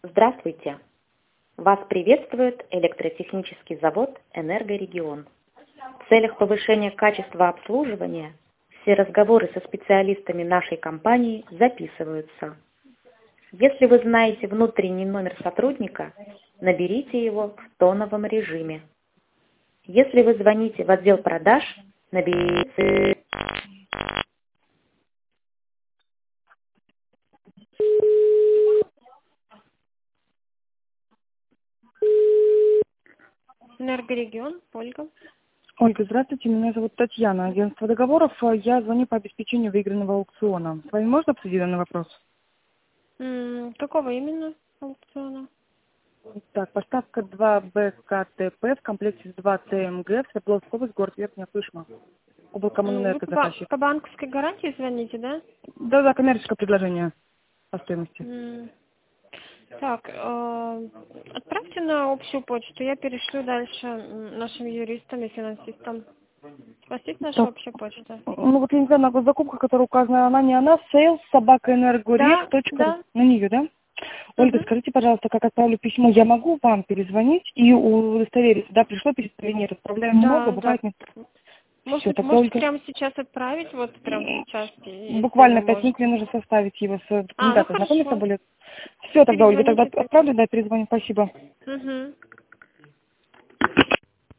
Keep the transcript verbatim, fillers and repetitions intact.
Здравствуйте! Вас приветствует электротехнический завод «Энергорегион». В целях повышения качества обслуживания все разговоры со специалистами нашей компании записываются. Если вы знаете внутренний номер сотрудника, наберите его в тоновом режиме. Если вы звоните в отдел продаж, наберите... Энергорегион, Ольга. Ольга, здравствуйте, меня зовут Татьяна, агентство договоров. Я звоню по обеспечению выигранного аукциона. С вами можно обсудить данный вопрос? М, Какого именно аукциона? Так, поставка два бэ ка тэ пэ в комплекте с два тэ эм гэ в Свердловская область, город Верхняя Пышма. М, Вы Облкомэнерго по, ба- заказчик. по банковской гарантии звоните, да? Да, да, коммерческое предложение по стоимости. М, Так, э, отправьте на общую почту, я перешлю дальше м, нашим юристам и финансистам. У вас есть наша Так, общая почта? ну вот я не знаю, на госзакупка, которая указана, она не она, sales собака энергорек Да, точка ру. да. На нее, да? Ольга, Мгм. скажите, пожалуйста, как отправлю письмо, я могу вам перезвонить и удостовериться, да, пришло письмо или нет? Отправляем много, Да, да. бывает не... Все, Можете, тогда, можете Ольга, прямо сейчас отправить, вот прямо сейчас, и- если вы буквально пять минут мне можете. нужно составить его с А, ну документацией, знакомиться хорошо. будет. Все, тогда, Ольга, тогда Перезвоните. отправлю, да, перезвоню, спасибо. Угу.